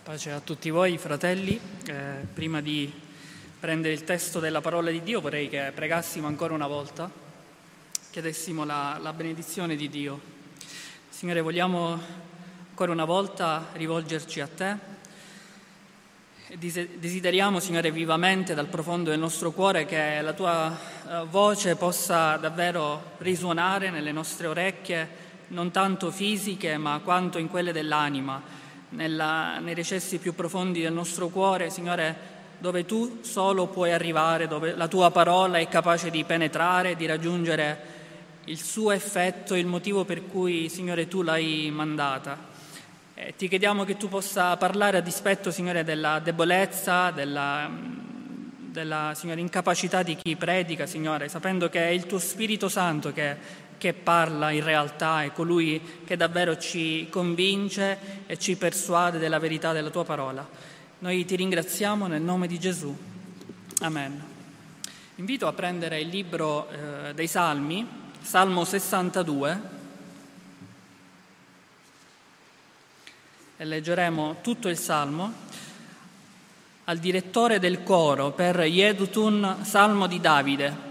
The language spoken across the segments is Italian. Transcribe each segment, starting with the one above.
Pace a tutti voi, fratelli. Prima di prendere il testo della parola di Dio vorrei che pregassimo ancora una volta, chiedessimo la benedizione di Dio. Signore, vogliamo ancora una volta rivolgerci a Te e desideriamo, Signore, vivamente dal profondo del nostro cuore che la Tua voce possa davvero risuonare nelle nostre orecchie, non tanto fisiche ma quanto in quelle dell'anima, nei recessi più profondi del nostro cuore, Signore, dove Tu solo puoi arrivare, dove la Tua parola è capace di penetrare, di raggiungere il suo effetto, il motivo per cui, Signore, Tu l'hai mandata. Ti chiediamo che Tu possa parlare a dispetto, Signore, della debolezza, della Signore, incapacità di chi predica, Signore, sapendo che è il Tuo Spirito Santo che parla in realtà, è colui che davvero ci convince e ci persuade della verità della Tua parola. Noi Ti ringraziamo nel nome di Gesù. Amen. Invito a prendere il libro dei Salmi, Salmo 62, e leggeremo tutto il Salmo. Al direttore del coro per Yedutun, Salmo di Davide.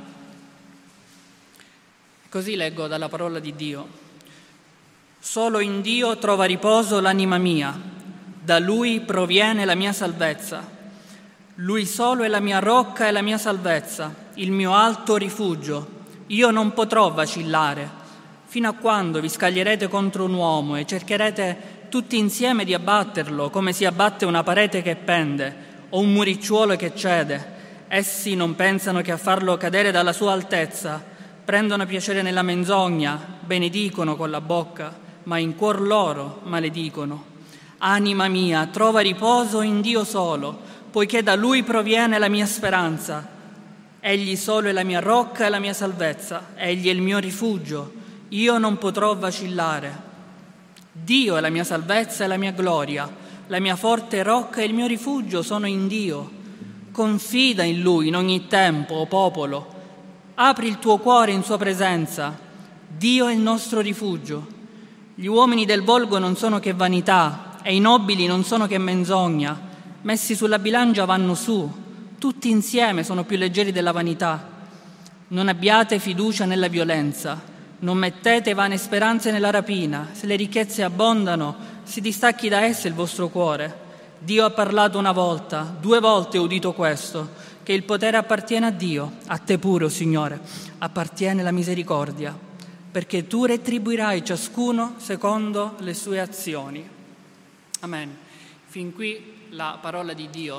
Così leggo dalla parola di Dio. Solo in Dio trova riposo l'anima mia, da Lui proviene la mia salvezza. Lui solo è la mia rocca e la mia salvezza, il mio alto rifugio. Io non potrò vacillare. Fino a quando vi scaglierete contro un uomo e cercherete tutti insieme di abbatterlo, come si abbatte una parete che pende o un muricciuolo che cede? Essi non pensano che a farlo cadere dalla sua altezza. Prendono piacere nella menzogna, benedicono con la bocca, ma in cuor loro maledicono. Anima mia, trova riposo in Dio solo, poiché da Lui proviene la mia speranza. Egli solo è la mia rocca e la mia salvezza, Egli è il mio rifugio, io non potrò vacillare. Dio è la mia salvezza e la mia gloria, la mia forte rocca e il mio rifugio sono in Dio. Confida in Lui in ogni tempo, o popolo. Apri il tuo cuore in sua presenza. Dio è il nostro rifugio. Gli uomini del volgo non sono che vanità e i nobili non sono che menzogna. Messi sulla bilancia vanno su. Tutti insieme sono più leggeri della vanità. Non abbiate fiducia nella violenza. Non mettete vane speranze nella rapina. Se le ricchezze abbondano, si distacchi da esse il vostro cuore. Dio ha parlato una volta, 2 volte ho udito questo, che il potere appartiene a Dio, a te pure, o Signore, appartiene la misericordia, perché tu retribuirai ciascuno secondo le sue azioni. Amen. Fin qui la parola di Dio.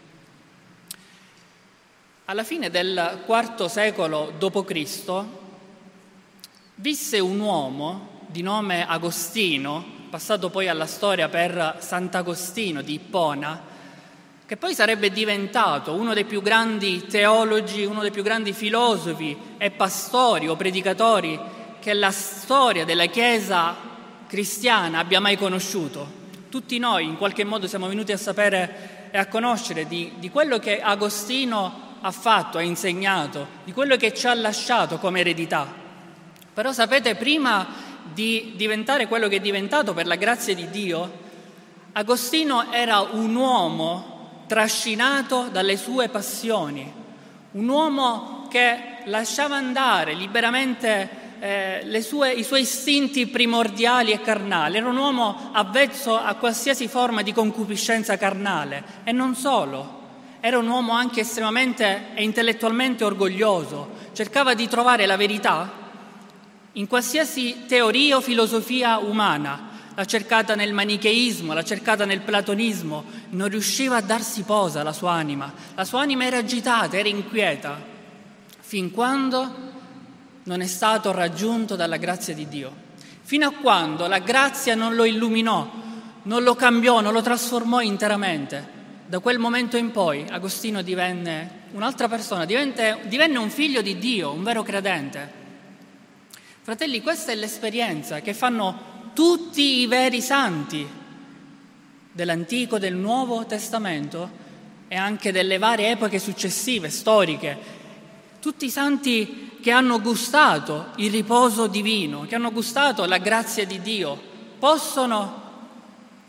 Alla fine del IV secolo d.C. visse un uomo di nome Agostino, passato poi alla storia per Sant'Agostino di Ippona, che poi sarebbe diventato uno dei più grandi teologi, uno dei più grandi filosofi e pastori o predicatori che la storia della Chiesa cristiana abbia mai conosciuto. Tutti noi in qualche modo siamo venuti a sapere e a conoscere di quello che Agostino ha fatto, ha insegnato, di quello che ci ha lasciato come eredità. Però sapete, prima di diventare quello che è diventato per la grazia di Dio, Agostino era un uomo trascinato dalle sue passioni, un uomo che lasciava andare liberamente i suoi istinti primordiali e carnali. Era un uomo avvezzo a qualsiasi forma di concupiscenza carnale e non solo, era un uomo anche estremamente e intellettualmente orgoglioso, cercava di trovare la verità in qualsiasi teoria o filosofia umana. L'ha cercata nel manicheismo, l'ha cercata nel platonismo, non riusciva a darsi posa la sua anima era agitata, era inquieta, fin quando non è stato raggiunto dalla grazia di Dio, fino a quando la grazia non lo illuminò, non lo cambiò, non lo trasformò interamente. Da quel momento in poi Agostino divenne un'altra persona, divenne un figlio di Dio, un vero credente. Fratelli, questa è l'esperienza che fanno tutti i veri santi dell'Antico, del Nuovo Testamento e anche delle varie epoche successive, storiche. Tutti i santi che hanno gustato il riposo divino, che hanno gustato la grazia di Dio, possono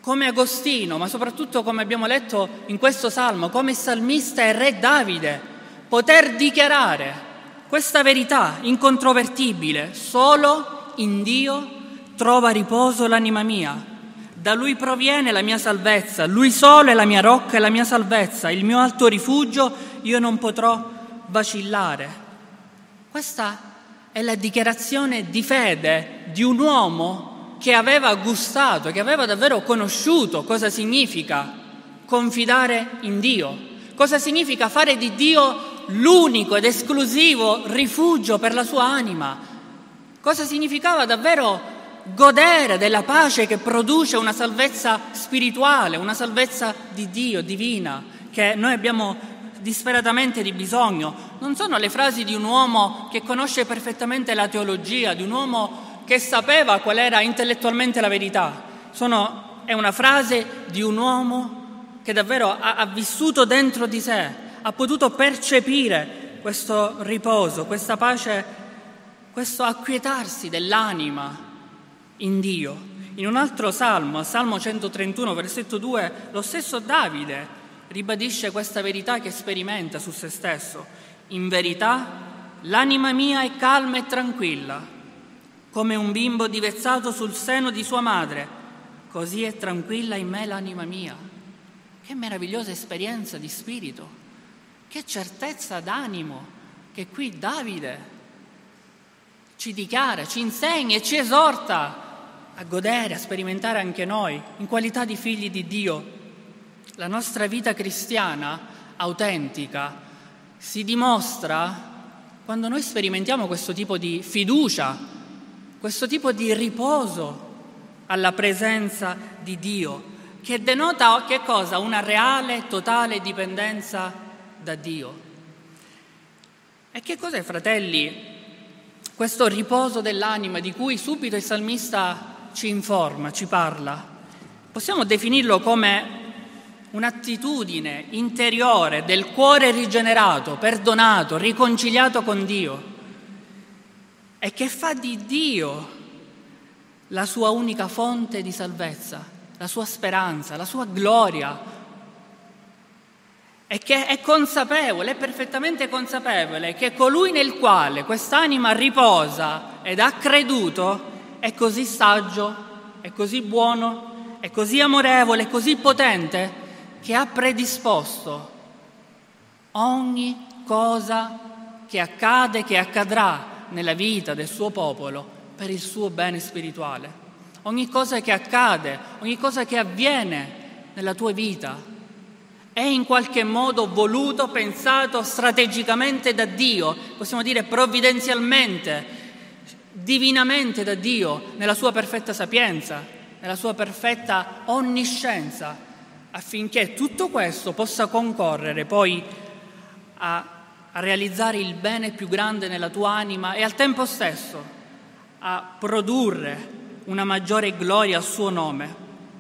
come Agostino, ma soprattutto come abbiamo letto in questo salmo, come il salmista e re Davide, poter dichiarare questa verità incontrovertibile: solo in Dio trova riposo l'anima mia, da Lui proviene la mia salvezza, Lui solo è la mia rocca e la mia salvezza, il mio alto rifugio, io non potrò vacillare. Questa è la dichiarazione di fede di un uomo che aveva gustato, che aveva davvero conosciuto cosa significa confidare in Dio, cosa significa fare di Dio l'unico ed esclusivo rifugio per la sua anima, cosa significava davvero godere della pace che produce una salvezza spirituale, una salvezza di Dio, divina, che noi abbiamo disperatamente di bisogno. Non sono le frasi di un uomo che conosce perfettamente la teologia, di un uomo che sapeva qual era intellettualmente la verità. È una frase di un uomo che davvero ha vissuto dentro di sé, ha potuto percepire questo riposo, questa pace, questo acquietarsi dell'anima in Dio. In un altro salmo, al Salmo 131, versetto 2, lo stesso Davide ribadisce questa verità che sperimenta su se stesso. In verità, l'anima mia è calma e tranquilla, come un bimbo divezzato sul seno di sua madre, così è tranquilla in me l'anima mia. Che meravigliosa esperienza di spirito, che certezza d'animo che qui Davide ci dichiara, ci insegna e ci esorta a godere, a sperimentare anche noi, in qualità di figli di Dio. La nostra vita cristiana autentica si dimostra quando noi sperimentiamo questo tipo di fiducia, questo tipo di riposo alla presenza di Dio, che denota che cosa? Una reale, totale dipendenza da Dio. E che cos'è, fratelli, questo riposo dell'anima di cui subito il salmista ci informa, ci parla? Possiamo definirlo come un'attitudine interiore del cuore rigenerato, perdonato, riconciliato con Dio, e che fa di Dio la sua unica fonte di salvezza, la sua speranza, la sua gloria, e che è consapevole, è perfettamente consapevole che colui nel quale quest'anima riposa ed ha creduto è così saggio, è così buono, è così amorevole, è così potente, che ha predisposto ogni cosa che accade, che accadrà nella vita del suo popolo per il suo bene spirituale. Ogni cosa che accade, ogni cosa che avviene nella tua vita è in qualche modo voluto, pensato strategicamente da Dio, possiamo dire provvidenzialmente, divinamente da Dio, nella sua perfetta sapienza, nella sua perfetta onniscienza, affinché tutto questo possa concorrere poi a realizzare il bene più grande nella tua anima e al tempo stesso a produrre una maggiore gloria al suo nome.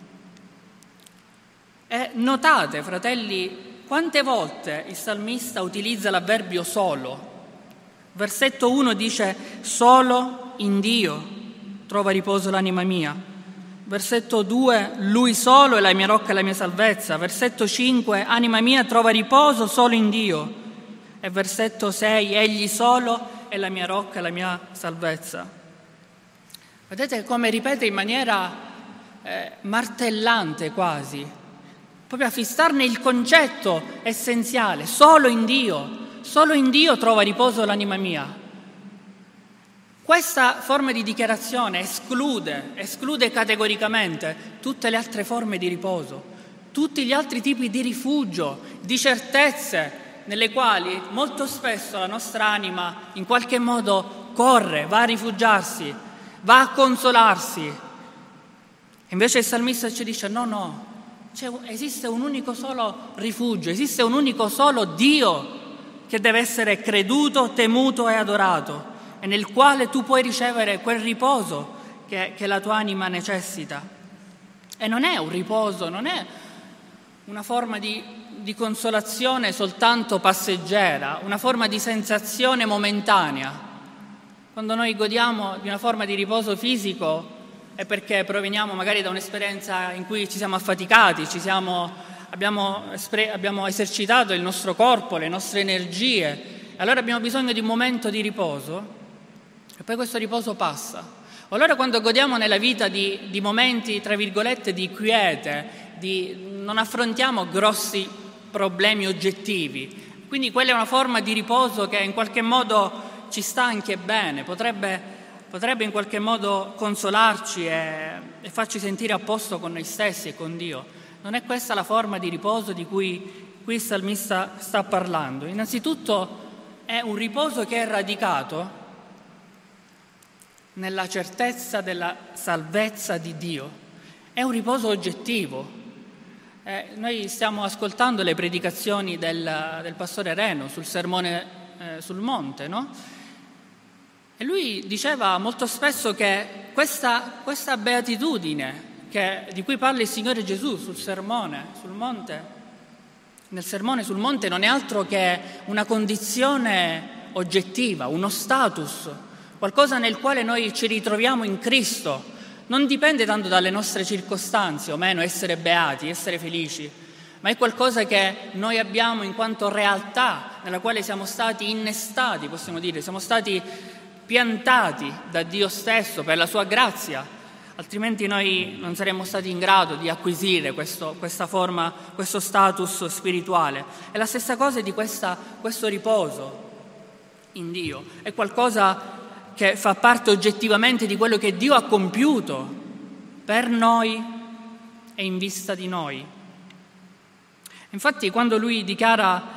E notate, fratelli, quante volte il salmista utilizza l'avverbio solo. Versetto 1 dice: solo in Dio trova riposo l'anima mia. Versetto 2, Lui solo è la mia rocca e la mia salvezza. Versetto 5, anima mia trova riposo solo in Dio. E versetto 6, Egli solo è la mia rocca e la mia salvezza. Vedete come ripete in maniera martellante quasi, proprio a fissarne il concetto essenziale: solo in Dio trova riposo l'anima mia. Questa forma di dichiarazione esclude categoricamente tutte le altre forme di riposo, tutti gli altri tipi di rifugio, di certezze nelle quali molto spesso la nostra anima in qualche modo corre, va a rifugiarsi, va a consolarsi. Invece il salmista ci dice: no, esiste un unico solo rifugio, esiste un unico solo Dio che deve essere creduto, temuto e adorato, e nel quale tu puoi ricevere quel riposo che la tua anima necessita. E non è un riposo, non è una forma di consolazione soltanto passeggera, una forma di sensazione momentanea. Quando noi godiamo di una forma di riposo fisico, è perché proveniamo magari da un'esperienza in cui ci siamo affaticati, abbiamo esercitato il nostro corpo, le nostre energie, allora abbiamo bisogno di un momento di riposo e poi questo riposo passa. Allora quando godiamo nella vita di momenti, tra virgolette, di quiete, non affrontiamo grossi problemi oggettivi, quindi quella è una forma di riposo che in qualche modo ci sta anche bene, potrebbe in qualche modo consolarci e farci sentire a posto con noi stessi e con Dio. Non è questa la forma di riposo di cui qui il salmista sta parlando. Innanzitutto è un riposo che è radicato nella certezza della salvezza di Dio. È un riposo oggettivo. Noi stiamo ascoltando le predicazioni del pastore Reno sul sermone sul monte, no? E lui diceva molto spesso che questa beatitudine di cui parla il Signore Gesù nel sermone sul monte non è altro che una condizione oggettiva, uno status, qualcosa nel quale noi ci ritroviamo in Cristo. Non dipende tanto dalle nostre circostanze o meno essere beati, essere felici, ma è qualcosa che noi abbiamo in quanto realtà nella quale siamo stati innestati, possiamo dire, siamo stati piantati da Dio stesso per la sua grazia, altrimenti noi non saremmo stati in grado di acquisire questa forma, questo status spirituale. E la stessa cosa di questo riposo in Dio, è qualcosa che fa parte oggettivamente di quello che Dio ha compiuto per noi e in vista di noi. Infatti quando lui dichiara,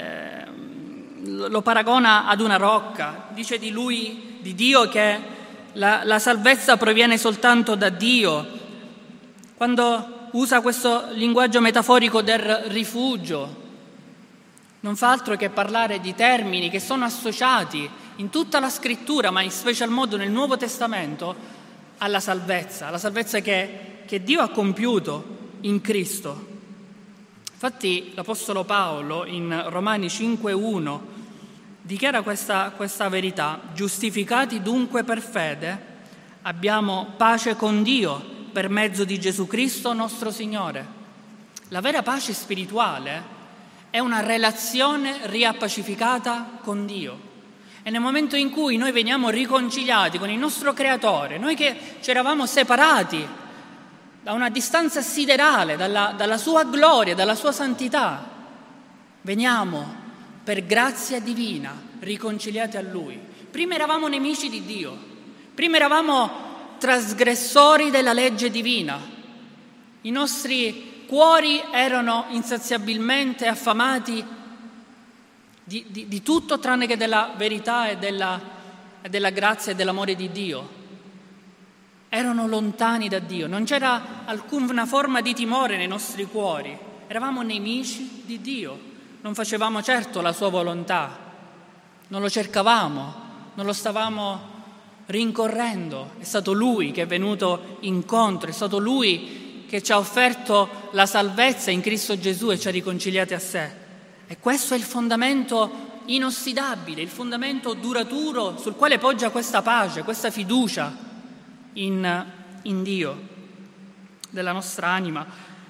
lo paragona ad una rocca, dice di Dio che la salvezza proviene soltanto da Dio. Quando usa questo linguaggio metaforico del rifugio, non fa altro che parlare di termini che sono associati in tutta la scrittura, ma in special modo nel Nuovo Testamento, alla salvezza che Dio ha compiuto in Cristo. Infatti l'Apostolo Paolo in Romani 5,1 dichiara questa verità: giustificati dunque per fede, abbiamo pace con Dio per mezzo di Gesù Cristo nostro Signore. La vera pace spirituale è una relazione riappacificata con Dio. E nel momento in cui noi veniamo riconciliati con il nostro Creatore, noi che ci eravamo separati da una distanza siderale, dalla sua gloria, dalla sua santità, veniamo per grazia divina riconciliati a Lui. Prima eravamo nemici di Dio, prima eravamo trasgressori della legge divina, i nostri cuori erano insaziabilmente affamati di tutto tranne che della verità e della grazia e dell'amore di Dio. Erano lontani da Dio, non c'era alcuna forma di timore nei nostri cuori, eravamo nemici di Dio, non facevamo certo la sua volontà, non lo cercavamo, non lo stavamo rincorrendo, è stato Lui che è venuto incontro, è stato Lui che ci ha offerto la salvezza in Cristo Gesù e ci ha riconciliati a sé. E questo è il fondamento inossidabile, il fondamento duraturo sul quale poggia questa pace, questa fiducia in Dio, della nostra anima.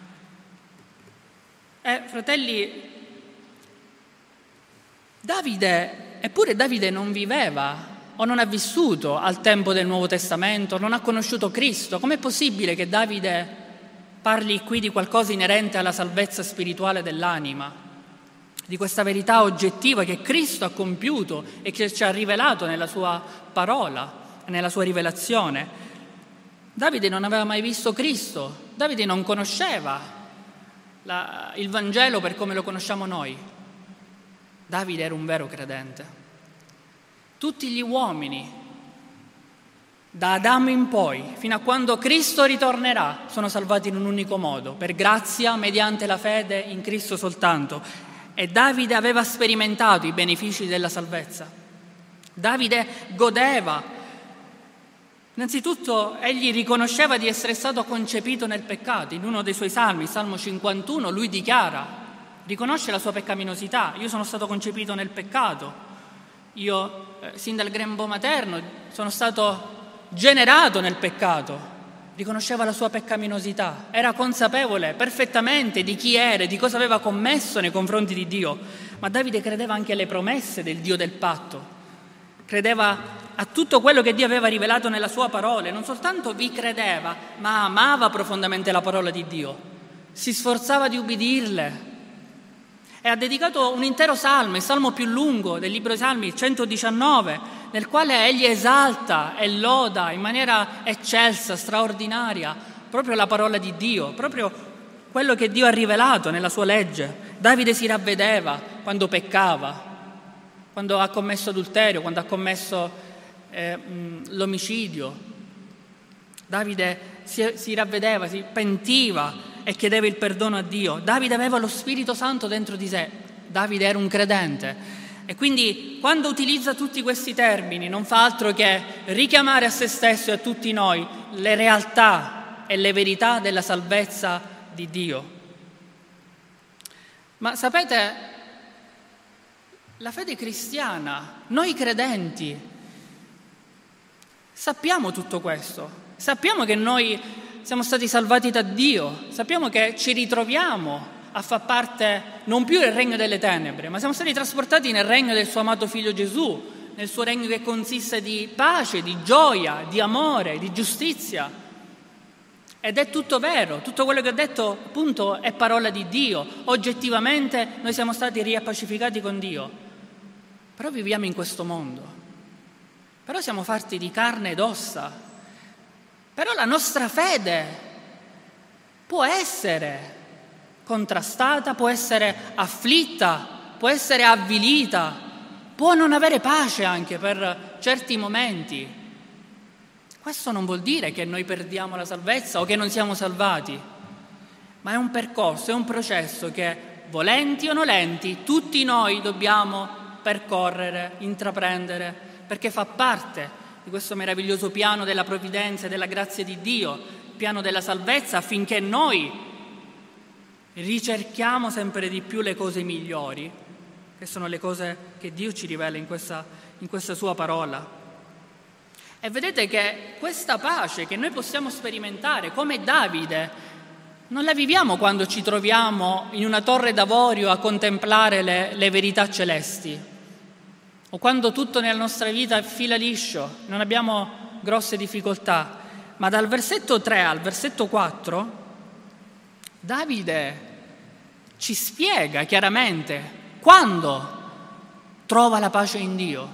Fratelli, eppure Davide non viveva o non ha vissuto al tempo del Nuovo Testamento, non ha conosciuto Cristo. Com'è possibile che Davide parli qui di qualcosa inerente alla salvezza spirituale dell'anima? Di questa verità oggettiva che Cristo ha compiuto e che ci ha rivelato nella sua parola, nella sua rivelazione. Davide non aveva mai visto Cristo, Davide non conosceva il Vangelo per come lo conosciamo noi. Davide era un vero credente. Tutti gli uomini, da Adamo in poi, fino a quando Cristo ritornerà, sono salvati in un unico modo, per grazia, mediante la fede in Cristo soltanto. E Davide aveva sperimentato i benefici della salvezza. Davide godeva. Innanzitutto egli riconosceva di essere stato concepito nel peccato. In uno dei suoi salmi, Salmo 51, lui riconosce la sua peccaminosità. Io sono stato concepito nel peccato. Io, sin dal grembo materno, sono stato generato nel peccato. riconosceva la sua peccaminosità, era consapevole perfettamente di chi era e di cosa aveva commesso nei confronti di Dio, ma Davide credeva anche alle promesse del Dio del patto, credeva a tutto quello che Dio aveva rivelato nella sua parola, e non soltanto vi credeva, ma amava profondamente la parola di Dio, si sforzava di ubbidirle. E ha dedicato un intero salmo, il salmo più lungo del libro dei Salmi, il 119, nel quale egli esalta e loda in maniera eccelsa, straordinaria, proprio la parola di Dio, proprio quello che Dio ha rivelato nella sua legge. Davide si ravvedeva quando peccava, quando ha commesso adulterio, quando ha commesso l'omicidio. Davide si ravvedeva, si pentiva e chiedeva il perdono a Dio. Davide aveva lo Spirito Santo dentro di sé, Davide era un credente, e quindi quando utilizza tutti questi termini non fa altro che richiamare a se stesso e a tutti noi le realtà e le verità della salvezza di Dio. Ma sapete, la fede cristiana, noi credenti, sappiamo tutto questo, sappiamo che noi siamo stati salvati da Dio, sappiamo che ci ritroviamo a far parte non più del regno delle tenebre, ma siamo stati trasportati nel regno del suo amato figlio Gesù, nel suo regno che consiste di pace, di gioia, di amore, di giustizia. Ed è tutto vero, tutto quello che ho detto appunto è parola di Dio. Oggettivamente noi siamo stati riappacificati con Dio, però viviamo in questo mondo, però siamo fatti di carne ed ossa, però la nostra fede può essere contrastata, può essere afflitta, può essere avvilita, può non avere pace anche per certi momenti. Questo non vuol dire che noi perdiamo la salvezza o che non siamo salvati, ma è un percorso, è un processo che, volenti o nolenti, tutti noi dobbiamo percorrere, intraprendere, perché fa parte di questo meraviglioso piano della provvidenza e della grazia di Dio, il piano della salvezza, affinché noi ricerchiamo sempre di più le cose migliori, che sono le cose che Dio ci rivela in questa sua parola. E vedete che questa pace che noi possiamo sperimentare come Davide non la viviamo quando ci troviamo in una torre d'avorio a contemplare le verità celesti, o quando tutto nella nostra vita fila liscio, non abbiamo grosse difficoltà, ma dal versetto 3 al versetto 4 Davide ci spiega chiaramente quando trova la pace in Dio.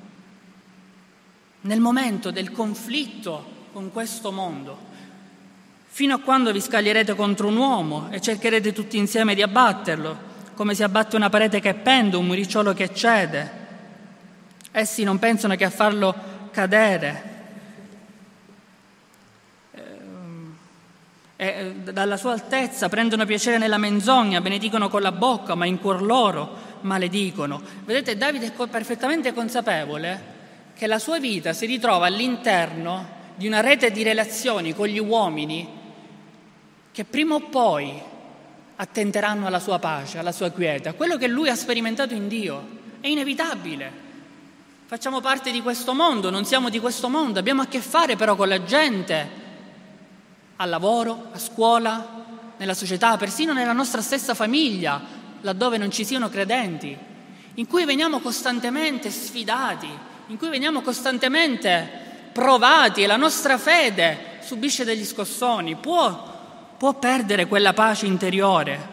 Nel momento del conflitto con questo mondo, fino a quando vi scaglierete contro un uomo e cercherete tutti insieme di abbatterlo, come si abbatte una parete che pende, un muricciolo che cede. Essi non pensano che a farlo cadere. E dalla sua altezza prendono piacere nella menzogna, benedicono con la bocca, ma in cuor loro maledicono. Vedete, Davide è perfettamente consapevole che la sua vita si ritrova all'interno di una rete di relazioni con gli uomini che prima o poi attenteranno alla sua pace, alla sua quiete, a quello che lui ha sperimentato in Dio. È inevitabile. Facciamo parte di questo mondo, non siamo di questo mondo, abbiamo a che fare però con la gente, al lavoro, a scuola, nella società, persino nella nostra stessa famiglia, laddove non ci siano credenti, in cui veniamo costantemente sfidati, in cui veniamo costantemente provati e la nostra fede subisce degli scossoni, può perdere quella pace interiore.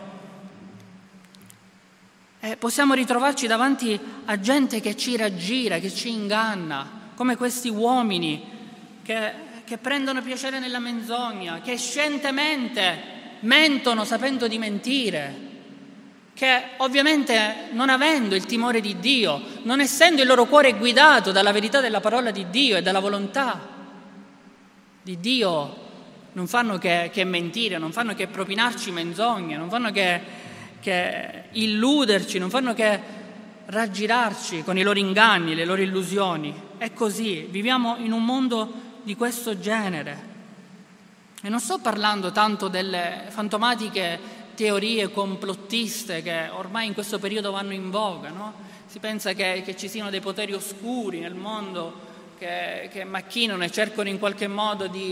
Possiamo ritrovarci davanti a gente che ci raggira, che ci inganna, come questi uomini che prendono piacere nella menzogna, che scientemente mentono sapendo di mentire, che ovviamente non avendo il timore di Dio, non essendo il loro cuore guidato dalla verità della parola di Dio e dalla volontà di Dio, non fanno che mentire, non fanno che propinarci menzogne, non fanno che illuderci, non fanno che raggirarci con i loro inganni, le loro illusioni. È così, viviamo in un mondo di questo genere. E non sto parlando tanto delle fantomatiche teorie complottiste che ormai in questo periodo vanno in voga, no? Si pensa che ci siano dei poteri oscuri nel mondo che macchinano e cercano in qualche modo di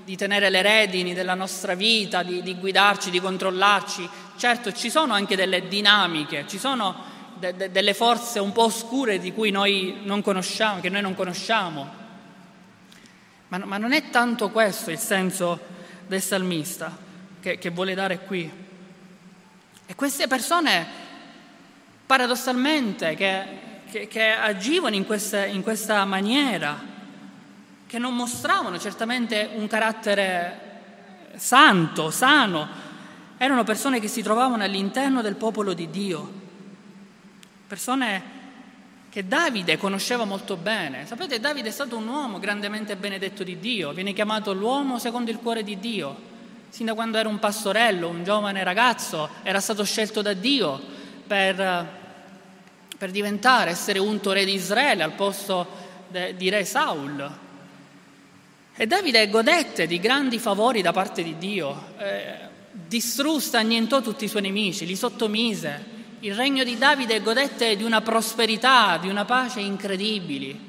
di tenere le redini della nostra vita, di guidarci, di controllarci. Certo, ci sono anche delle dinamiche, ci sono delle forze un po' oscure di cui noi non conosciamo, che noi non conosciamo. Ma non è tanto questo il senso del salmista che vuole dare qui. E queste persone, paradossalmente, che agivano in questa maniera, che non mostravano certamente un carattere santo, sano, erano persone che si trovavano all'interno del popolo di Dio, persone che Davide conosceva molto bene. Sapete, Davide è stato un uomo grandemente benedetto di Dio, viene chiamato l'uomo secondo il cuore di Dio. Sin da quando era un pastorello, un giovane ragazzo, era stato scelto da Dio per essere unto re di Israele al posto di re Saul. E Davide godette di grandi favori da parte di Dio, distrusse, annientò tutti i suoi nemici, li sottomise. Il regno di Davide godette di una prosperità, di una pace incredibili.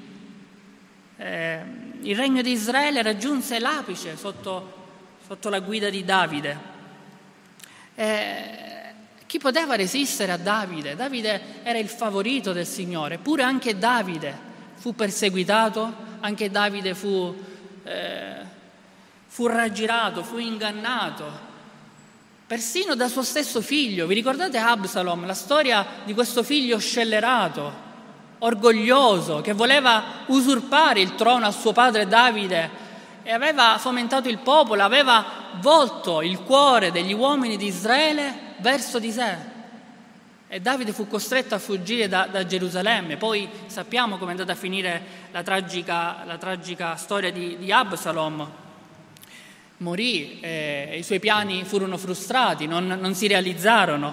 Il regno di Israele raggiunse l'apice sotto la guida di Davide. Chi poteva resistere a Davide? Davide era il favorito del Signore, eppure anche Davide fu perseguitato, anche Davide fu raggirato, fu ingannato, persino da suo stesso figlio. Vi ricordate Absalom, la storia di questo figlio scellerato, orgoglioso, che voleva usurpare il trono a suo padre Davide e aveva fomentato il popolo, aveva volto il cuore degli uomini di Israele verso di sé. E Davide fu costretto a fuggire da Gerusalemme. Poi sappiamo come è andata a finire la tragica storia di Absalom. Morì e i suoi piani furono frustrati, non si realizzarono.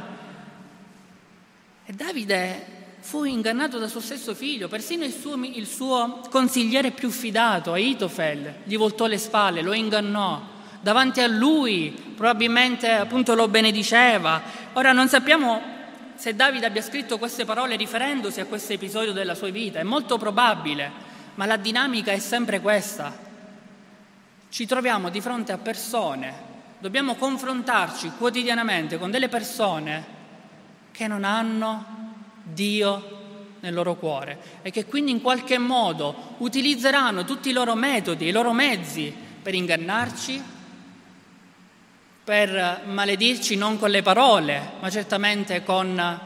E Davide fu ingannato da suo stesso figlio, persino il suo consigliere più fidato, Ahitofel, gli voltò le spalle, lo ingannò. Davanti a lui probabilmente appunto lo benediceva. Ora non sappiamo se Davide abbia scritto queste parole riferendosi a questo episodio della sua vita, è molto probabile, ma la dinamica è sempre questa. Ci troviamo di fronte a persone, dobbiamo confrontarci quotidianamente con delle persone che non hanno Dio nel loro cuore e che quindi in qualche modo utilizzeranno tutti i loro metodi, i loro mezzi per ingannarci, per maledirci non con le parole, ma certamente con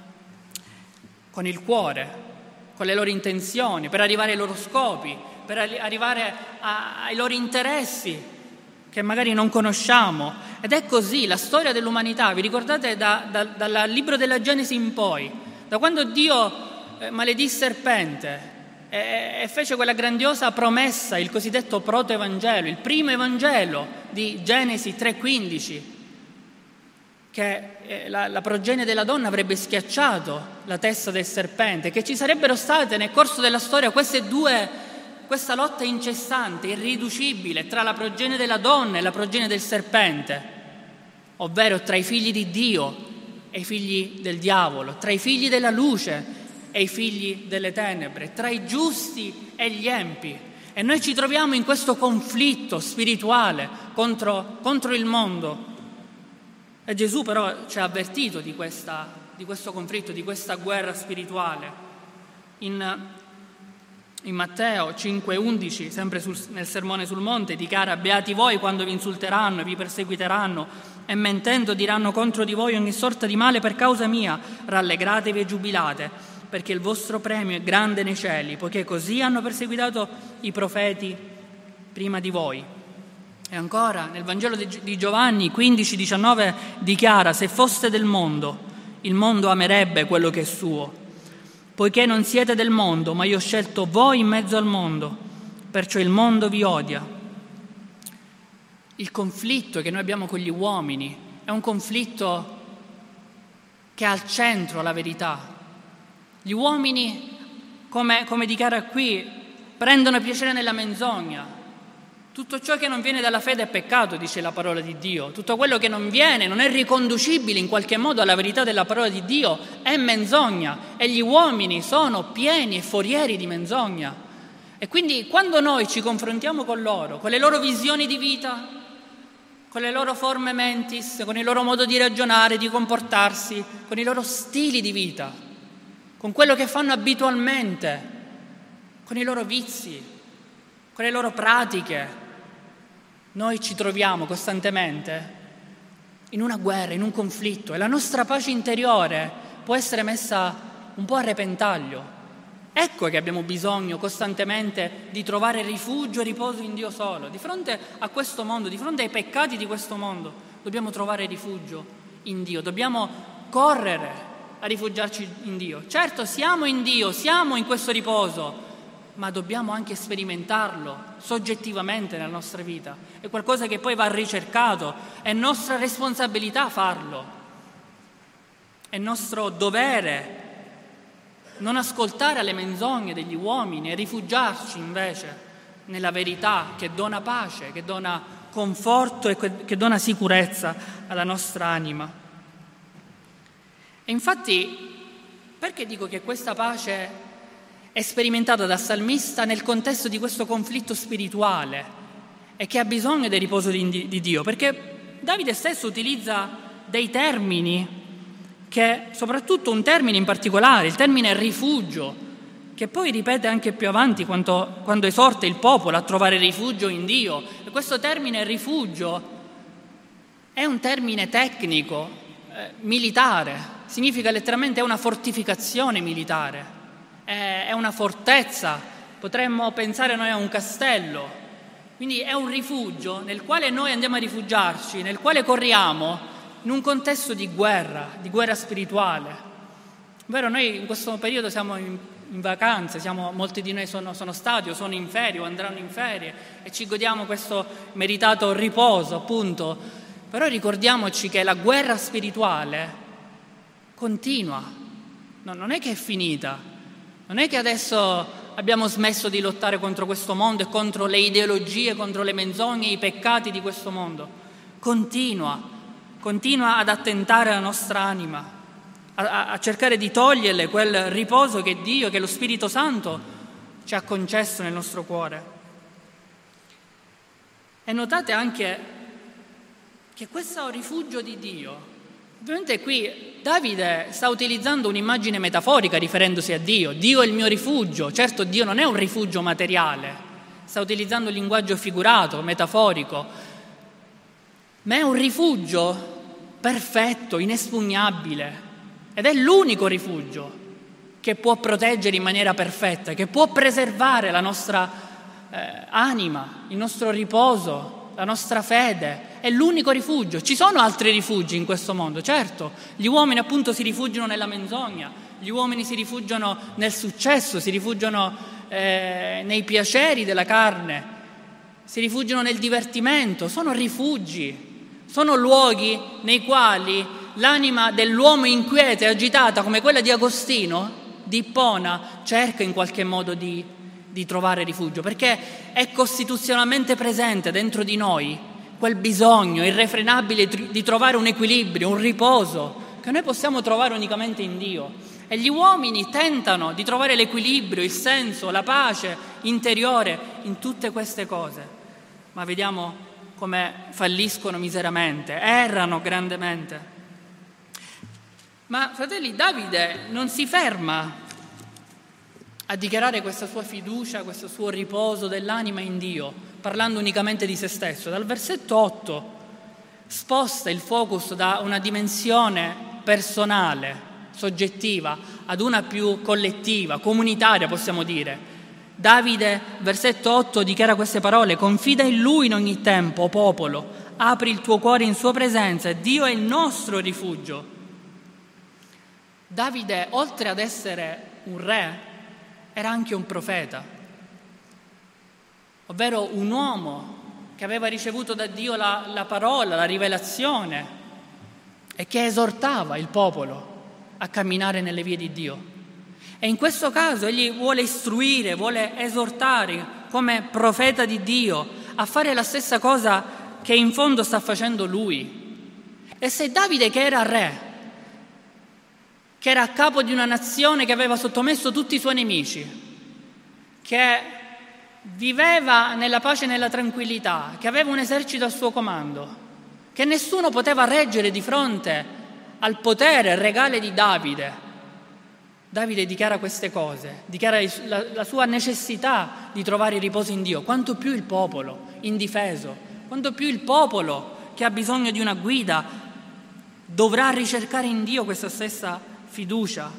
il cuore, con le loro intenzioni, per arrivare ai loro scopi, per arrivare ai loro interessi che magari non conosciamo. Ed è così la storia dell'umanità. Vi ricordate dal libro della Genesi in poi, da quando Dio maledì il serpente e fece quella grandiosa promessa, il cosiddetto protoevangelo, il primo evangelo di Genesi 3,15, che la progenie della donna avrebbe schiacciato la testa del serpente, che ci sarebbero state nel corso della storia questa lotta incessante, irriducibile tra la progenie della donna e la progenie del serpente, ovvero tra i figli di Dio e i figli del diavolo, tra i figli della luce e i figli delle tenebre, tra i giusti e gli empi. E noi ci troviamo in questo conflitto spirituale contro il mondo. E Gesù però ci ha avvertito di questo conflitto, di questa guerra spirituale. In Matteo 5,11, sempre nel Sermone sul Monte, dichiara: beati voi quando vi insulteranno e vi perseguiteranno e mentendo diranno contro di voi ogni sorta di male per causa mia, rallegratevi e giubilate, perché il vostro premio è grande nei cieli, poiché così hanno perseguitato i profeti prima di voi. E ancora nel Vangelo di Giovanni 15,19 dichiara: se foste del mondo, il mondo amerebbe quello che è suo. Poiché non siete del mondo, ma io ho scelto voi in mezzo al mondo, perciò il mondo vi odia. Il conflitto che noi abbiamo con gli uomini è un conflitto che ha al centro la verità. Gli uomini, come dichiara qui, prendono piacere nella menzogna. Tutto ciò che non viene dalla fede è peccato, dice la parola di Dio. Tutto quello che non è riconducibile in qualche modo alla verità della parola di Dio è menzogna. E gli uomini sono pieni e forieri di menzogna. E quindi quando noi ci confrontiamo con loro, con le loro visioni di vita, con le loro forme mentis, con il loro modo di ragionare, di comportarsi, con i loro stili di vita, con quello che fanno abitualmente, con i loro vizi, con le loro pratiche, noi ci troviamo costantemente in una guerra, in un conflitto, e la nostra pace interiore può essere messa un po' a repentaglio. Ecco che abbiamo bisogno costantemente di trovare rifugio e riposo in Dio solo. Di fronte a questo mondo, di fronte ai peccati di questo mondo, dobbiamo trovare rifugio in Dio, dobbiamo correre a rifugiarci in Dio. Certo, siamo in Dio, siamo in questo riposo, ma dobbiamo anche sperimentarlo soggettivamente nella nostra vita. È qualcosa che poi va ricercato, è nostra responsabilità farlo, è nostro dovere non ascoltare alle menzogne degli uomini e rifugiarci invece nella verità che dona pace, che dona conforto e che dona sicurezza alla nostra anima. E infatti, perché dico che questa pace è sperimentata dal salmista nel contesto di questo conflitto spirituale e che ha bisogno del riposo di Dio? Perché Davide stesso utilizza dei termini, che soprattutto un termine in particolare, il termine rifugio, che poi ripete anche più avanti quando esorta il popolo a trovare rifugio in Dio. E questo termine rifugio è un termine tecnico, militare, significa letteralmente è una fortificazione militare, è una fortezza, potremmo pensare noi a un castello, quindi è un rifugio nel quale noi andiamo a rifugiarci, nel quale corriamo in un contesto di guerra spirituale. Vero, noi in questo periodo siamo in vacanze, molti di noi sono stati o sono in ferie o andranno in ferie e ci godiamo questo meritato riposo, appunto. Però ricordiamoci che la guerra spirituale continua, non è che è finita, non è che adesso abbiamo smesso di lottare contro questo mondo e contro le ideologie, contro le menzogne, i peccati di questo mondo. Continua ad attentare alla nostra anima, a cercare di toglierle quel riposo che Dio, che lo Spirito Santo ci ha concesso nel nostro cuore. E notate anche che questo rifugio di Dio, ovviamente qui Davide sta utilizzando un'immagine metaforica riferendosi a Dio. Dio è il mio rifugio. Certo, Dio non è un rifugio materiale, sta utilizzando un linguaggio figurato, metaforico, ma è un rifugio perfetto, inespugnabile, ed è l'unico rifugio che può proteggere in maniera perfetta, che può preservare la nostra anima, il nostro riposo, la nostra fede. È l'unico rifugio. Ci sono altri rifugi in questo mondo, certo. Gli uomini appunto si rifugiano nella menzogna, gli uomini si rifugiano nel successo, si rifugiano nei piaceri della carne, si rifugiano nel divertimento. Sono rifugi. Sono luoghi nei quali l'anima dell'uomo inquieta e agitata, come quella di Agostino, di Ippona, cerca in qualche modo di trovare rifugio, perché è costituzionalmente presente dentro di noi quel bisogno irrefrenabile di trovare un equilibrio, un riposo, che noi possiamo trovare unicamente in Dio. E gli uomini tentano di trovare l'equilibrio, il senso, la pace interiore in tutte queste cose, ma vediamo come falliscono miseramente, errano grandemente. Ma fratelli, Davide non si ferma a dichiarare questa sua fiducia, questo suo riposo dell'anima in Dio, parlando unicamente di se stesso. Dal versetto 8 sposta il focus da una dimensione personale, soggettiva, ad una più collettiva, comunitaria, possiamo dire. Davide, versetto 8, dichiara queste parole: confida in Lui in ogni tempo, o popolo, apri il tuo cuore in sua presenza, Dio è il nostro rifugio. Davide, oltre ad essere un re, era anche un profeta, ovvero un uomo che aveva ricevuto da Dio la parola, la rivelazione, e che esortava il popolo a camminare nelle vie di Dio. E in questo caso egli vuole istruire, vuole esortare come profeta di Dio a fare la stessa cosa che in fondo sta facendo lui. E se Davide, che era re, che era a capo di una nazione che aveva sottomesso tutti i suoi nemici, che viveva nella pace e nella tranquillità, che aveva un esercito a suo comando, che nessuno poteva reggere di fronte al potere regale di Davide. Davide dichiara queste cose, dichiara la sua necessità di trovare riposo in Dio, quanto più il popolo indifeso, quanto più il popolo che ha bisogno di una guida dovrà ricercare in Dio questa stessa fiducia.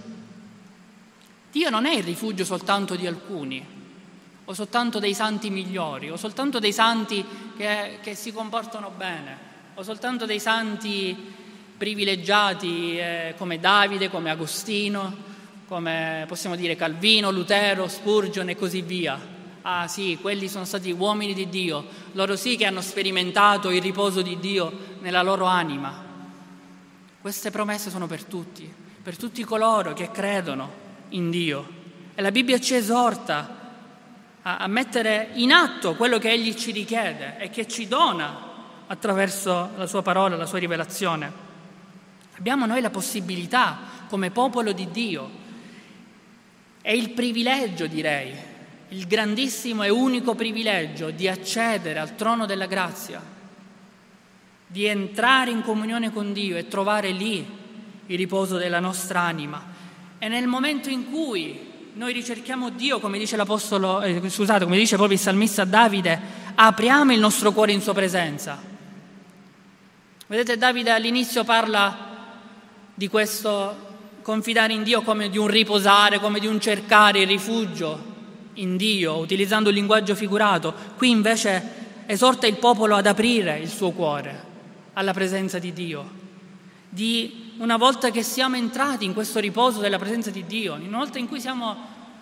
Dio non è il rifugio soltanto di alcuni, o soltanto dei santi migliori, o soltanto dei santi che si comportano bene, o soltanto dei santi privilegiati come Davide, come Agostino, come possiamo dire Calvino, Lutero, Spurgeon e così via. Ah sì, quelli sono stati uomini di Dio, loro sì che hanno sperimentato il riposo di Dio nella loro anima. Queste promesse sono per tutti coloro che credono in Dio. E la Bibbia ci esorta a mettere in atto quello che Egli ci richiede e che ci dona attraverso la sua parola, la sua rivelazione. Abbiamo noi la possibilità, come popolo di Dio, e il privilegio, direi, il grandissimo e unico privilegio di accedere al trono della grazia, di entrare in comunione con Dio e trovare lì il riposo della nostra anima. E nel momento in cui noi ricerchiamo Dio, come dice come dice proprio il salmista Davide, apriamo il nostro cuore in sua presenza. Vedete, Davide all'inizio parla di questo confidare in Dio come di un riposare, come di un cercare il rifugio in Dio, utilizzando un linguaggio figurato. Qui invece esorta il popolo ad aprire il suo cuore alla presenza di Dio. Una volta che siamo entrati in questo riposo della presenza di Dio, una volta in cui siamo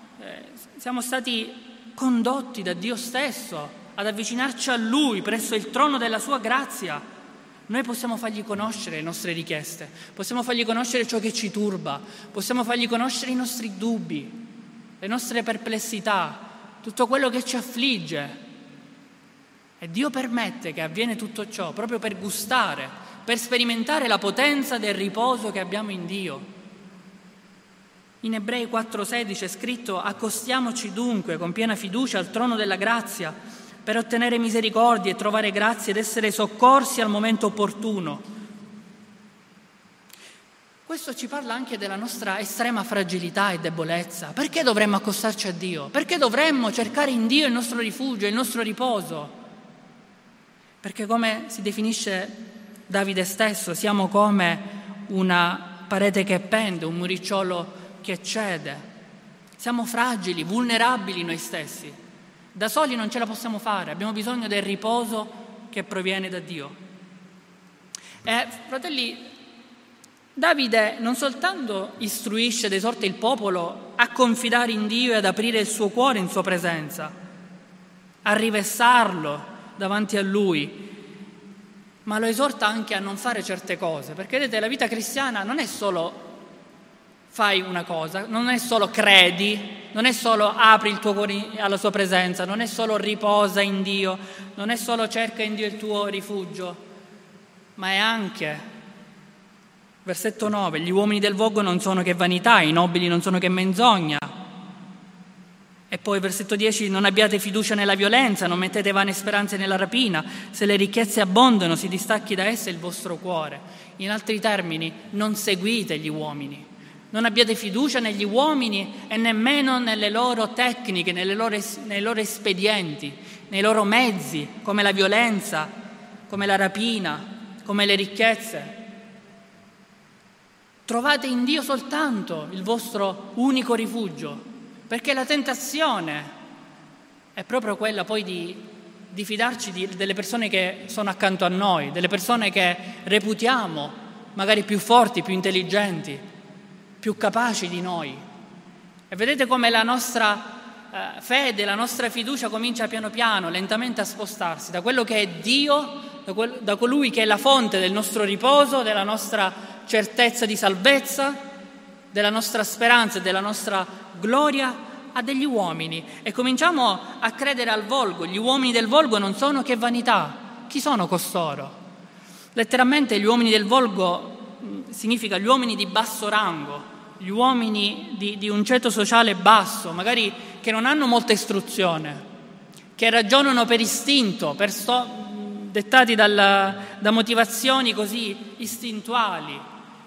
stati condotti da Dio stesso ad avvicinarci a Lui presso il trono della sua grazia, noi possiamo fargli conoscere le nostre richieste, possiamo fargli conoscere ciò che ci turba, possiamo fargli conoscere i nostri dubbi, le nostre perplessità, tutto quello che ci affligge. E Dio permette che avviene tutto ciò proprio per gustare, per sperimentare la potenza del riposo che abbiamo in Dio. In Ebrei 4,16 è scritto: accostiamoci dunque con piena fiducia al trono della grazia per ottenere misericordia e trovare grazia ed essere soccorsi al momento opportuno. Questo ci parla anche della nostra estrema fragilità e debolezza. Perché dovremmo accostarci a Dio? Perché dovremmo cercare in Dio il nostro rifugio, il nostro riposo? Perché, come si definisce Davide stesso, siamo come una parete che pende, un muricciolo che cede. Siamo fragili, vulnerabili noi stessi. Da soli non ce la possiamo fare, abbiamo bisogno del riposo che proviene da Dio. E, fratelli, Davide non soltanto istruisce ed esorta il popolo a confidare in Dio e ad aprire il suo cuore in sua presenza, a rivestarlo davanti a Lui, ma lo esorta anche a non fare certe cose, perché vedete, la vita cristiana non è solo fai una cosa, non è solo credi, non è solo apri il tuo cuore alla sua presenza, non è solo riposa in Dio, non è solo cerca in Dio il tuo rifugio, ma è anche, versetto 9, gli uomini del volgo non sono che vanità, i nobili non sono che menzogna. E poi versetto 10, non abbiate fiducia nella violenza, non mettete vane speranze nella rapina, se le ricchezze abbondano si distacchi da esse il vostro cuore. In altri termini, non seguite gli uomini. Non abbiate fiducia negli uomini e nemmeno nelle loro tecniche, nei loro espedienti, nei loro mezzi, come la violenza, come la rapina, come le ricchezze. Trovate in Dio soltanto il vostro unico rifugio, perché la tentazione è proprio quella poi di fidarci delle persone che sono accanto a noi, delle persone che reputiamo magari più forti, più intelligenti, più capaci di noi. E vedete come la nostra fede, la nostra fiducia comincia piano piano, lentamente a spostarsi da quello che è Dio, da colui che è la fonte del nostro riposo, della nostra certezza di salvezza, della nostra speranza e della nostra gloria, a degli uomini. E cominciamo a credere al volgo. Gli uomini del volgo non sono che vanità. Chi sono costoro? Letteralmente gli uomini del volgo significa gli uomini di basso rango, gli uomini di un ceto sociale basso, magari che non hanno molta istruzione, che ragionano per istinto, dettati da motivazioni così istintuali,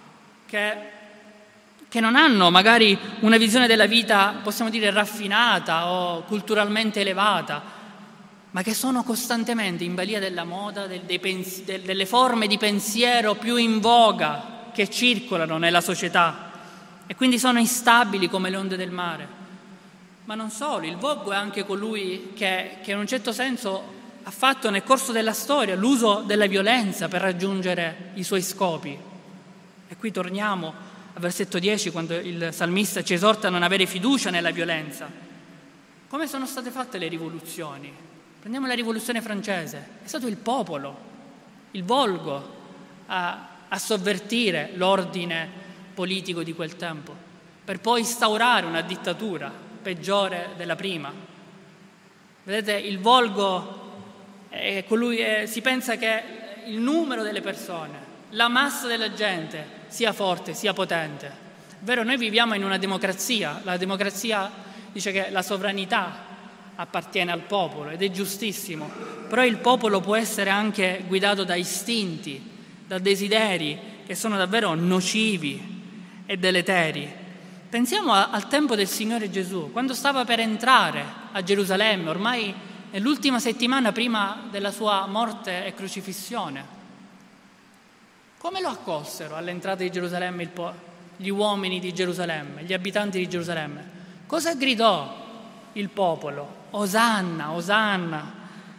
che non hanno magari una visione della vita, possiamo dire, raffinata o culturalmente elevata, ma che sono costantemente in balia della moda, delle forme di pensiero più in voga che circolano nella società, e quindi sono instabili come le onde del mare. Ma non solo, il vogue è anche colui che in un certo senso ha fatto nel corso della storia l'uso della violenza per raggiungere i suoi scopi. E qui torniamo al versetto 10, quando il salmista ci esorta a non avere fiducia nella violenza. Come sono state fatte le rivoluzioni? Prendiamo la rivoluzione francese, è stato il popolo, il volgo a sovvertire l'ordine politico di quel tempo, per poi instaurare una dittatura peggiore della prima. Vedete, il volgo è colui, si pensa che il numero delle persone, la massa della gente sia forte, sia potente. È vero, noi viviamo in una democrazia, la democrazia dice che la sovranità appartiene al popolo ed è giustissimo, però il popolo può essere anche guidato da istinti, da desideri che sono davvero nocivi e deleteri. Pensiamo al tempo del Signore Gesù, quando stava per entrare a Gerusalemme, ormai nell'ultima settimana prima della sua morte e crocifissione. Come lo accolsero all'entrata di Gerusalemme gli uomini di Gerusalemme, gli abitanti di Gerusalemme? Cosa gridò il popolo? Osanna, Osanna.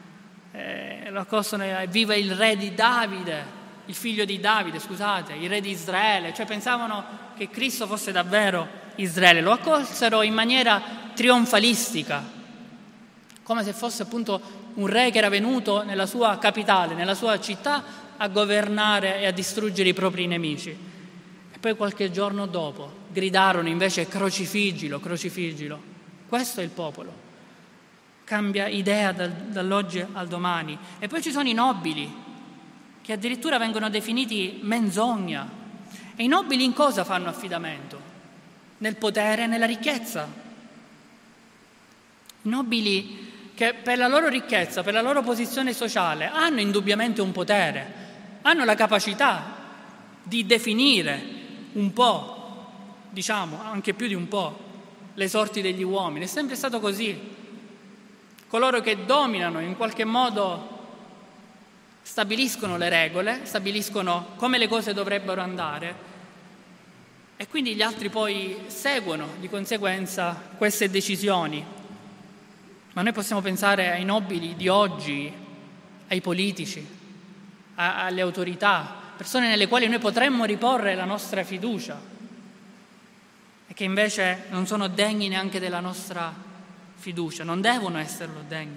Lo accostano, viva il re di Davide, il figlio di Davide, scusate, il re di Israele. Cioè pensavano che Cristo fosse davvero Israele. Lo accolsero in maniera trionfalistica, come se fosse appunto un re che era venuto nella sua capitale, nella sua città, a governare e a distruggere i propri nemici. E poi qualche giorno dopo gridarono invece crocifiggilo, crocifiggilo. Questo è il popolo. Cambia idea dall'oggi al domani. E poi ci sono i nobili, che addirittura vengono definiti menzogna. E i nobili in cosa fanno affidamento? Nel potere e nella ricchezza. I nobili che per la loro ricchezza, per la loro posizione sociale, hanno indubbiamente un potere, hanno la capacità di definire un po', diciamo anche più di un po', le sorti degli uomini. È sempre stato così. Coloro che dominano in qualche modo stabiliscono le regole, stabiliscono come le cose dovrebbero andare, e quindi gli altri poi seguono di conseguenza queste decisioni. Ma noi possiamo pensare ai nobili di oggi, ai politici, alle autorità, persone nelle quali noi potremmo riporre la nostra fiducia e che invece non sono degni neanche della nostra fiducia, non devono esserlo degni.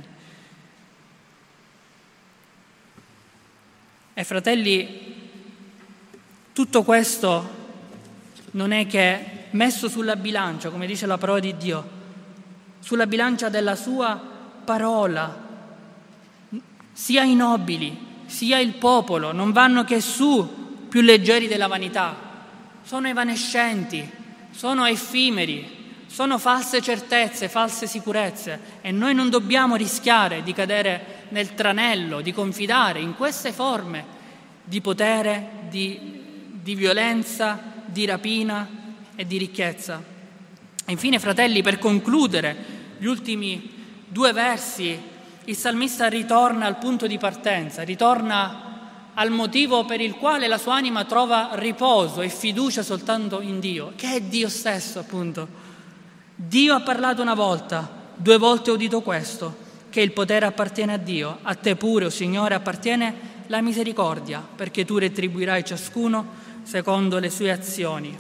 E fratelli, tutto questo non è che messo sulla bilancia, come dice la parola di Dio, sulla bilancia della sua parola, sia i nobili sia il popolo non vanno che su più leggeri della vanità, sono evanescenti, sono effimeri, sono false certezze, false sicurezze, e noi non dobbiamo rischiare di cadere nel tranello, di confidare in queste forme di potere, di violenza, di rapina e di ricchezza. E infine, fratelli, per concludere gli ultimi 2 versi, il salmista ritorna al punto di partenza, ritorna al motivo per il quale la sua anima trova riposo e fiducia soltanto in Dio, che è Dio stesso, appunto. Dio ha parlato una volta, 2 volte ho udito questo, che il potere appartiene a Dio, a te pure, o Signore, appartiene la misericordia, perché tu retribuirai ciascuno secondo le sue azioni.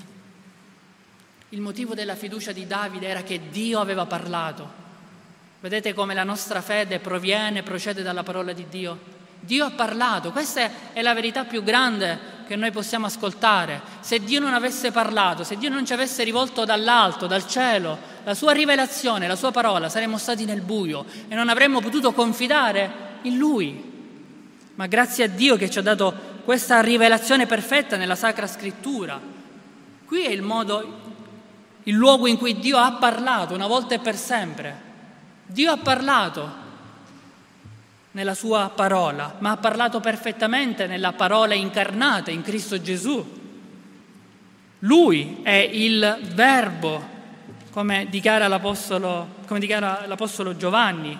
Il motivo della fiducia di Davide era che Dio aveva parlato. Vedete come la nostra fede procede dalla parola di Dio? Dio ha parlato, questa è la verità più grande che noi possiamo ascoltare. Se Dio non avesse parlato, se Dio non ci avesse rivolto dall'alto, dal cielo, la sua rivelazione, la sua parola, saremmo stati nel buio e non avremmo potuto confidare in Lui. Ma grazie a Dio che ci ha dato questa rivelazione perfetta nella Sacra Scrittura. Qui è il luogo in cui Dio ha parlato una volta e per sempre. Dio ha parlato nella sua parola, ma ha parlato perfettamente nella parola incarnata in Cristo Gesù. Lui è il Verbo, come dichiara l'Apostolo Giovanni.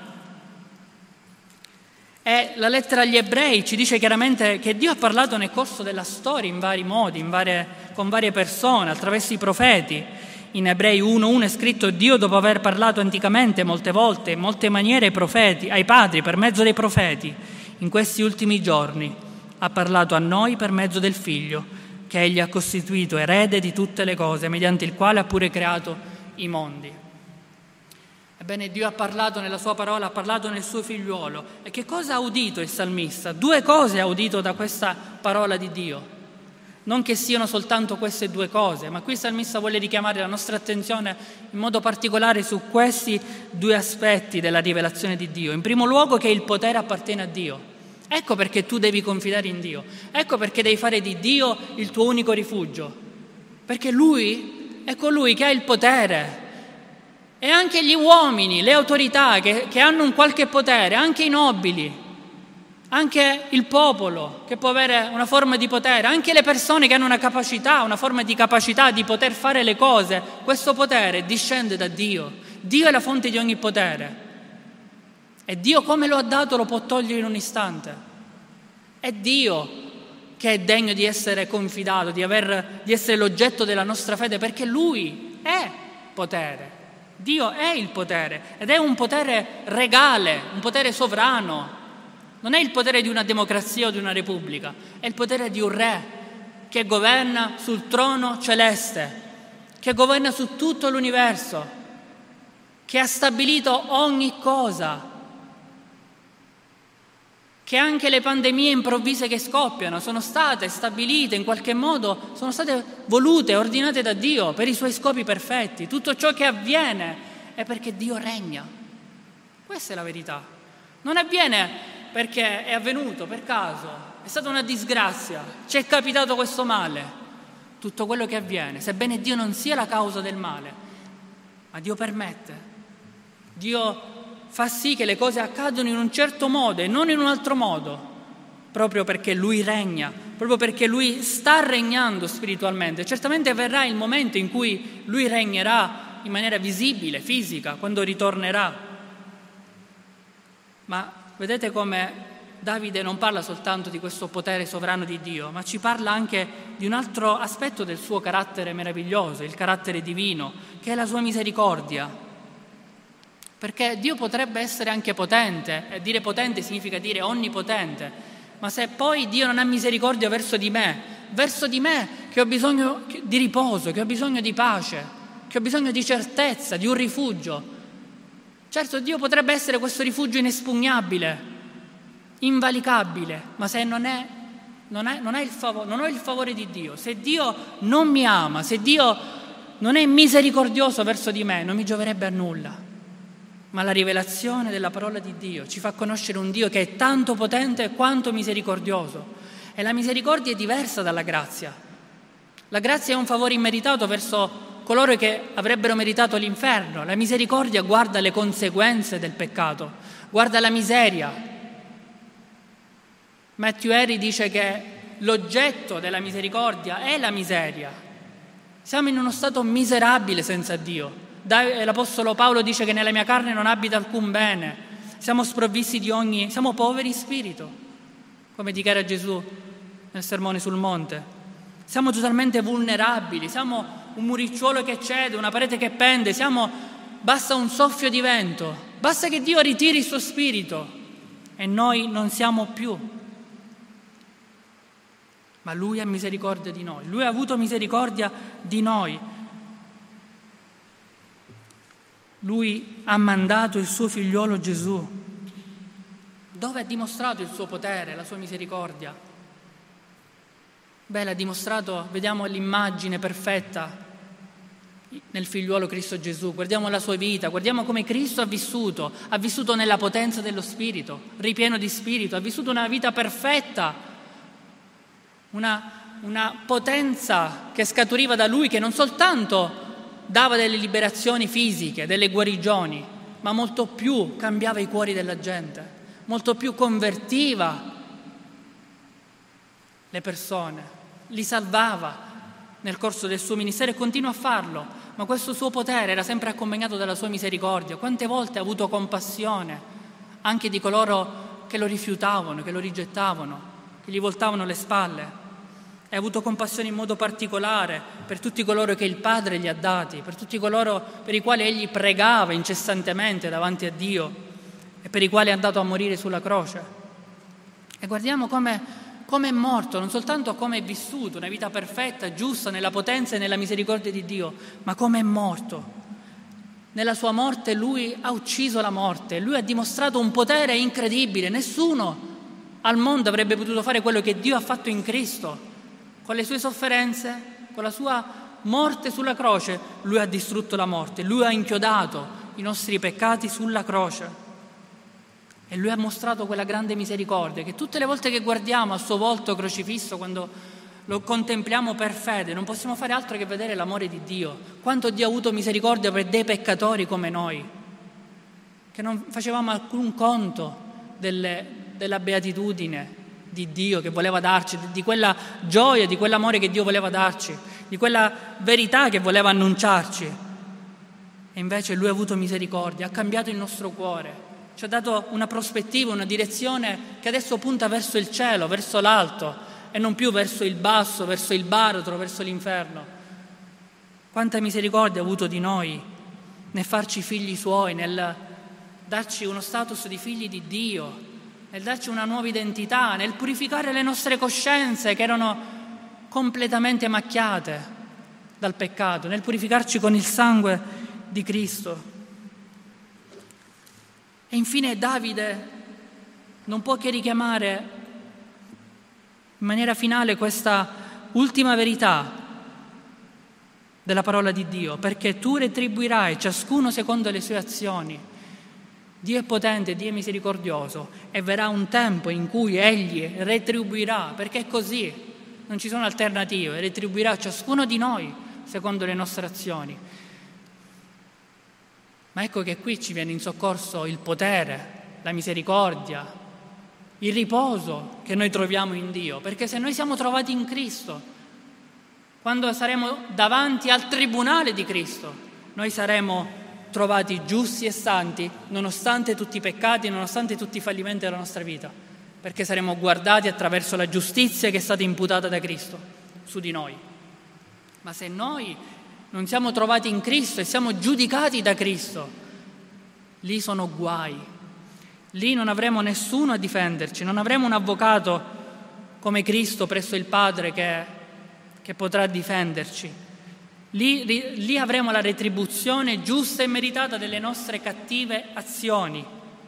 E la lettera agli Ebrei ci dice chiaramente che Dio ha parlato nel corso della storia in vari modi, con varie persone, attraverso i profeti. In Ebrei 1:1 è scritto: Dio, dopo aver parlato anticamente molte volte, in molte maniere ai padri per mezzo dei profeti, in questi ultimi giorni ha parlato a noi per mezzo del Figlio, che Egli ha costituito erede di tutte le cose, mediante il quale ha pure creato i mondi. Ebbene, Dio ha parlato nella sua parola, ha parlato nel suo figliuolo. E che cosa ha udito il salmista? 2 cose ha udito da questa parola di Dio. Non che siano soltanto queste 2 cose, ma qui il salmista vuole richiamare la nostra attenzione in modo particolare su questi 2 aspetti della rivelazione di Dio. In primo luogo, che il potere appartiene a Dio. Ecco perché tu devi confidare in Dio. Ecco perché devi fare di Dio il tuo unico rifugio. Perché Lui è colui che ha il potere. E anche gli uomini, le autorità che hanno un qualche potere, anche i nobili, anche il popolo che può avere una forma di potere, anche le persone che hanno una forma di capacità di poter fare le cose, questo potere discende da Dio. Dio è la fonte di ogni potere. E Dio, come lo ha dato, lo può togliere in un istante. È Dio che è degno di essere confidato, di essere l'oggetto della nostra fede, perché Lui è potere. Dio è il potere, ed è un potere regale, un potere sovrano. Non è il potere di una democrazia o di una repubblica, è il potere di un re che governa sul trono celeste, che governa su tutto l'universo, che ha stabilito ogni cosa, che anche le pandemie improvvise che scoppiano sono state stabilite in qualche modo, sono state volute, ordinate da Dio per i suoi scopi perfetti. Tutto ciò che avviene è perché Dio regna. Questa è la verità. Non avviene perché è avvenuto per caso, è stata una disgrazia, ci è capitato questo male. Tutto quello che avviene, sebbene Dio non sia la causa del male, ma Dio permette, Dio fa sì che le cose accadano in un certo modo e non in un altro modo, proprio perché Lui regna, proprio perché Lui sta regnando spiritualmente. Certamente verrà il momento in cui Lui regnerà in maniera visibile, fisica, quando ritornerà. Ma vedete come Davide non parla soltanto di questo potere sovrano di Dio, ma ci parla anche di un altro aspetto del suo carattere meraviglioso, il carattere divino, che è la sua misericordia. Perché Dio potrebbe essere anche potente, e dire potente significa dire onnipotente, ma se poi Dio non ha misericordia verso di me che ho bisogno di riposo, che ho bisogno di pace, che ho bisogno di certezza, di un rifugio. Certo, Dio potrebbe essere questo rifugio inespugnabile, invalicabile, ma se non ho il favore di Dio, se Dio non mi ama, se Dio non è misericordioso verso di me, non mi gioverebbe a nulla. Ma la rivelazione della parola di Dio ci fa conoscere un Dio che è tanto potente quanto misericordioso. E la misericordia è diversa dalla grazia. La grazia è un favore immeritato verso coloro che avrebbero meritato l'inferno. La misericordia guarda le conseguenze del peccato, guarda la miseria. Matthew Henry dice che l'oggetto della misericordia è la miseria. Siamo in uno stato miserabile senza Dio. L'Apostolo Paolo dice che nella mia carne non abita alcun bene, siamo sprovvisti siamo poveri in spirito, come dichiara Gesù nel Sermone sul Monte. Siamo totalmente vulnerabili, siamo un muricciuolo che cede, una parete che pende, basta un soffio di vento, basta che Dio ritiri il suo spirito e noi non siamo più. Ma Lui ha misericordia di noi, Lui ha avuto misericordia di noi. Lui ha mandato il suo figliolo Gesù, dove ha dimostrato il suo potere, la sua misericordia. L'ha dimostrato, vediamo l'immagine perfetta nel figliuolo Cristo Gesù, guardiamo la sua vita, guardiamo come Cristo ha vissuto nella potenza dello Spirito, ripieno di Spirito, ha vissuto una vita perfetta, una potenza che scaturiva da Lui, che non soltanto dava delle liberazioni fisiche, delle guarigioni, ma molto più cambiava i cuori della gente, molto più convertiva le persone, li salvava nel corso del suo ministero e continua a farlo, ma questo suo potere era sempre accompagnato dalla sua misericordia. Quante volte ha avuto compassione anche di coloro che lo rifiutavano, che lo rigettavano, che gli voltavano le spalle. E ha avuto compassione in modo particolare per tutti coloro che il Padre gli ha dati, per tutti coloro per i quali egli pregava incessantemente davanti a Dio e per i quali è andato a morire sulla croce. E guardiamo come è morto, non soltanto come è vissuto, una vita perfetta, giusta, nella potenza e nella misericordia di Dio, ma come è morto. Nella sua morte lui ha ucciso la morte, lui ha dimostrato un potere incredibile. Nessuno al mondo avrebbe potuto fare quello che Dio ha fatto in Cristo. Con le sue sofferenze, con la sua morte sulla croce, lui ha distrutto la morte, lui ha inchiodato i nostri peccati sulla croce. E lui ha mostrato quella grande misericordia che tutte le volte che guardiamo al suo volto crocifisso, quando lo contempliamo per fede, non possiamo fare altro che vedere l'amore di Dio. Quanto Dio ha avuto misericordia per dei peccatori come noi, che non facevamo alcun conto della beatitudine di Dio che voleva darci, di quella gioia, di quell'amore che Dio voleva darci, di quella verità che voleva annunciarci. E invece lui ha avuto misericordia, ha cambiato il nostro cuore, ci ha dato una prospettiva, una direzione che adesso punta verso il cielo, verso l'alto e non più verso il basso, verso il baratro, verso l'inferno. Quanta misericordia ha avuto di noi nel farci figli suoi, nel darci uno status di figli di Dio, nel darci una nuova identità, nel purificare le nostre coscienze che erano completamente macchiate dal peccato, nel purificarci con il sangue di Cristo. E infine Davide non può che richiamare in maniera finale questa ultima verità della parola di Dio, perché tu retribuirai ciascuno secondo le sue azioni. Dio è potente, Dio è misericordioso e verrà un tempo in cui Egli retribuirà, perché è così, non ci sono alternative, retribuirà ciascuno di noi secondo le nostre azioni. Ma ecco che qui ci viene in soccorso il potere, la misericordia, il riposo che noi troviamo in Dio, perché se noi siamo trovati in Cristo, quando saremo davanti al tribunale di Cristo, noi saremo trovati giusti e santi, nonostante tutti i peccati, nonostante tutti i fallimenti della nostra vita, perché saremo guardati attraverso la giustizia che è stata imputata da Cristo su di noi. Ma se noi non siamo trovati in Cristo e siamo giudicati da Cristo, lì sono guai. Lì non avremo nessuno a difenderci, non avremo un avvocato come Cristo presso il Padre che potrà difenderci. Lì avremo la retribuzione giusta e meritata delle nostre cattive azioni.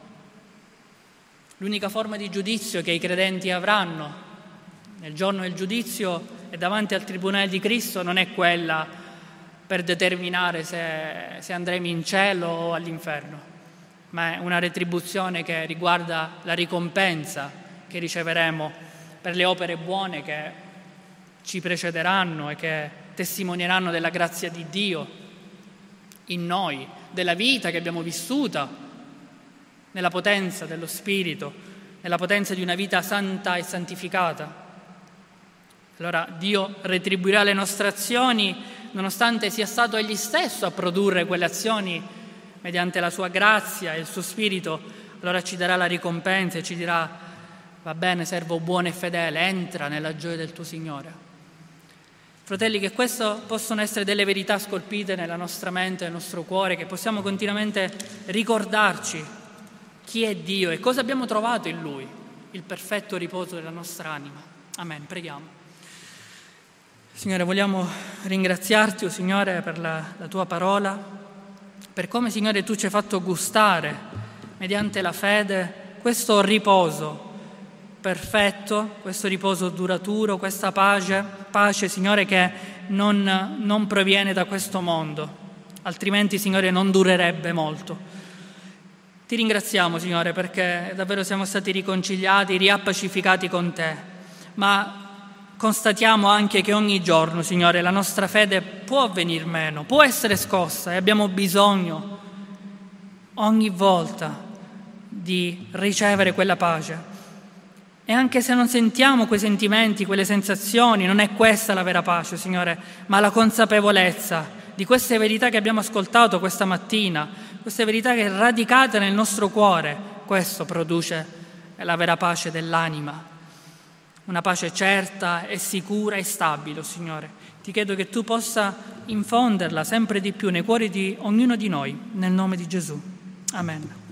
L'unica forma di giudizio che i credenti avranno nel giorno del giudizio e davanti al tribunale di Cristo non è quella per determinare se andremo in cielo o all'inferno, ma è una retribuzione che riguarda la ricompensa che riceveremo per le opere buone che ci precederanno e che testimonieranno della grazia di Dio in noi, della vita che abbiamo vissuta, nella potenza dello Spirito, nella potenza di una vita santa e santificata. Allora Dio retribuirà le nostre azioni nonostante sia stato Egli stesso a produrre quelle azioni mediante la sua grazia e il suo Spirito. Allora ci darà la ricompensa e ci dirà: va bene, servo buono e fedele, entra nella gioia del tuo Signore. Fratelli, che questo possono essere delle verità scolpite nella nostra mente, nel nostro cuore, che possiamo continuamente ricordarci chi è Dio e cosa abbiamo trovato in Lui, il perfetto riposo della nostra anima. Amen. Preghiamo. Signore, vogliamo ringraziarti, Signore, per la tua parola, per come, Signore, tu ci hai fatto gustare, mediante la fede, questo riposo perfetto, questo riposo duraturo, questa pace, Signore, che non proviene da questo mondo, altrimenti, Signore, non durerebbe molto. Ti ringraziamo, Signore, perché davvero siamo stati riconciliati, riappacificati con Te, ma constatiamo anche che ogni giorno, Signore, la nostra fede può venir meno, può essere scossa e abbiamo bisogno ogni volta di ricevere quella pace. E anche se non sentiamo quei sentimenti, quelle sensazioni, non è questa la vera pace, Signore, ma la consapevolezza di queste verità che abbiamo ascoltato questa mattina, queste verità che radicate nel nostro cuore, questo produce la vera pace dell'anima, una pace certa e sicura e stabile, Signore. Ti chiedo che Tu possa infonderla sempre di più nei cuori di ognuno di noi, nel nome di Gesù. Amen.